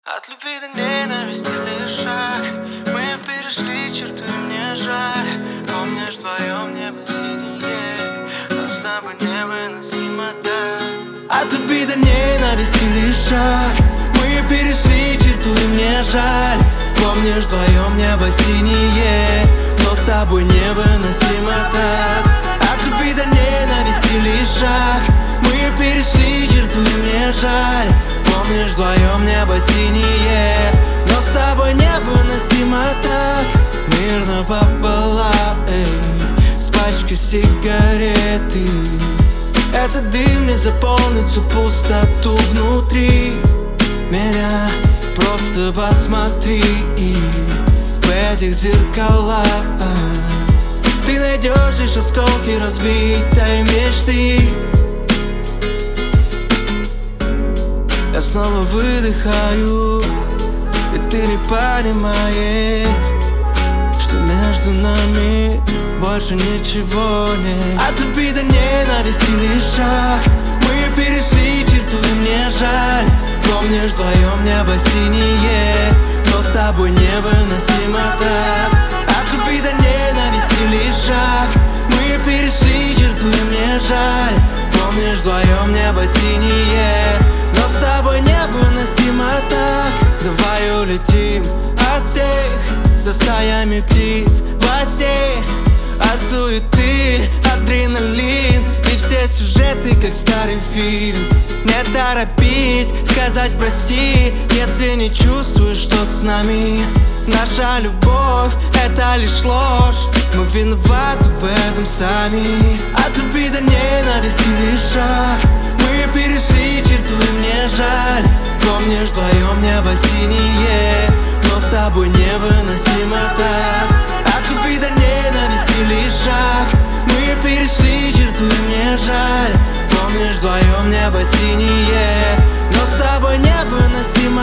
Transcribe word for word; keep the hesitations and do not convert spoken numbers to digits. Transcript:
От любви до ненависти лишь шаг. Мы перешли черту, и мне жаль. Помнишь, вдвоем небо синее, но с тобой невыносимо так. От любви до ненависти лишь шаг. Мы перешли черту, и мне жаль. Помнишь, вдвоем небо синее, но с тобой невыносимо так. От любви до ненависти лишь шаг. Мы перешли черту, и мне жаль. Помнишь, вдвоем небо синее, но с тобой невыносимо так. Мир напополам, эй, с пачкой сигареты. Этот дым не заполнит всю пустоту внутри меня. Просто посмотри в этих зеркалах. Ты найдешь лишь осколки разбитой мечты. Я снова выдыхаю, и ты не понимаешь, что между нами больше ничего нет. От любви до ненависти лишь шаг. Мы перешли черту, и мне жаль. Помнишь, вдвоем небо синее, но с тобой невыносимо так. От любви до ненависти лишь шаг. Мы перешли черту, и мне жаль. Помнишь, вдвоем небо синее, но с тобой невыносимо так. Давай улетим от всех за стаями птиц во сне. От суеты, адреналин и все сюжеты, как старый фильм. Не торопись сказать прости, если не чувствуешь, что с нами. Наша любовь — это лишь ложь. Мы виноваты в этом сами. От любви до ненависти лишь шаг. Мы перешли черту, и мне жаль. Помнишь, вдвоем небо синее, но с тобой невыносимо так. От любви до ненависти лишь шаг. Мы перешли черту, и мне жаль. Помнишь, вдвоем небо синее, но с тобой невыносимо